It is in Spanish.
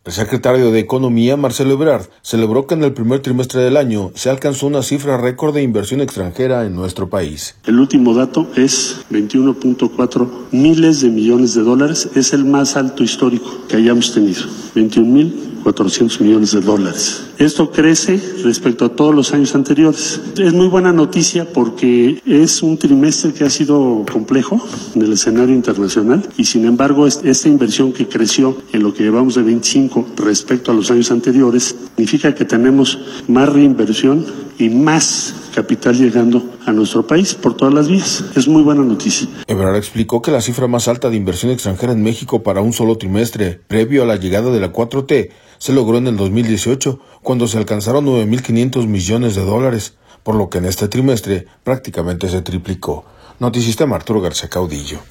El secretario de Economía, Marcelo Ebrard, celebró que en el primer trimestre del año se alcanzó una cifra récord de inversión extranjera en nuestro país. El último dato es 21.4 miles de millones de dólares, es el más alto histórico que hayamos tenido, 21.400 millones de dólares. Esto crece respecto a todos los años anteriores. Es muy buena noticia porque es un trimestre que ha sido complejo en el escenario internacional y sin embargo esta inversión que creció en lo que llevamos de 25 respecto a los años anteriores significa que tenemos más reinversión y más capital llegando a nuestro país por todas las vías. Es muy buena noticia. Ebrard explicó que la cifra más alta de inversión extranjera en México para un solo trimestre, previo a la llegada de la 4T, se logró en el 2018, cuando se alcanzaron 9.500 millones de dólares, por lo que en este trimestre prácticamente se triplicó. Notisistema, Arturo García Caudillo.